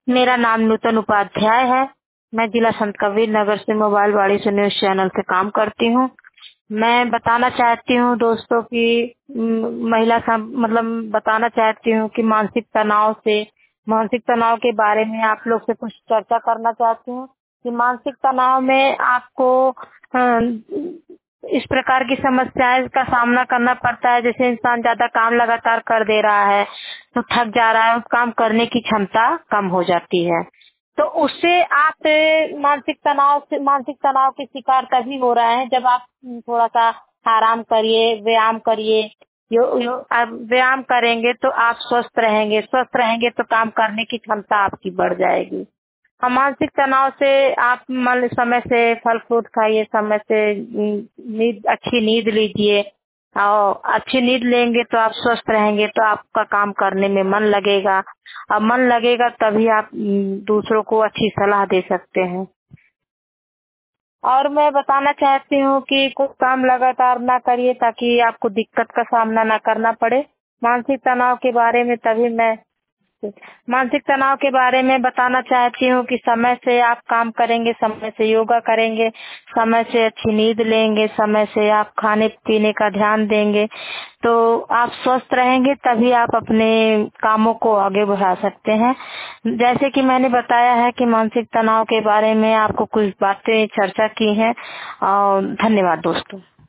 मेरा नाम नूतन उपाध्याय है। मैं जिला संत कबीर नगर से मोबाइल वाणी से न्यूज चैनल से काम करती हूँ। मैं बताना चाहती हूँ दोस्तों की बताना चाहती हूँ कि मानसिक तनाव के बारे में आप लोग से कुछ चर्चा करना चाहती हूँ कि मानसिक तनाव में आपको इस प्रकार की समस्याएं का सामना करना पड़ता है। जैसे इंसान ज्यादा काम लगातार कर दे रहा है तो थक जा रहा है, उस काम करने की क्षमता कम हो जाती है। तो उससे आप मानसिक तनाव के शिकार तभी हो रहे हैं जब आप थोड़ा सा आराम करिए, व्यायाम करिए। आप व्यायाम करेंगे तो आप स्वस्थ रहेंगे तो काम करने की क्षमता आपकी बढ़ जाएगी। मानसिक तनाव से आप समय से फल फ्रूट खाइए, समय से अच्छी नींद लीजिए। और अच्छी नींद लेंगे तो आप स्वस्थ रहेंगे तो आपका काम करने में मन लगेगा। अब मन लगेगा तभी आप दूसरों को अच्छी सलाह दे सकते हैं। और मैं बताना चाहती हूँ कि कोई काम लगातार ना करिए ताकि आपको दिक्कत का सामना ना करना पड़े। मानसिक तनाव के बारे में तभी मैं मानसिक तनाव के बारे में बताना चाहती हूँ कि समय से आप काम करेंगे, समय से योगा करेंगे, समय से अच्छी नींद लेंगे, समय से आप खाने पीने का ध्यान देंगे तो आप स्वस्थ रहेंगे, तभी आप अपने कामों को आगे बढ़ा सकते हैं। जैसे कि मैंने बताया है कि मानसिक तनाव के बारे में आपको कुछ बातें चर्चा की हैं। और धन्यवाद दोस्तों।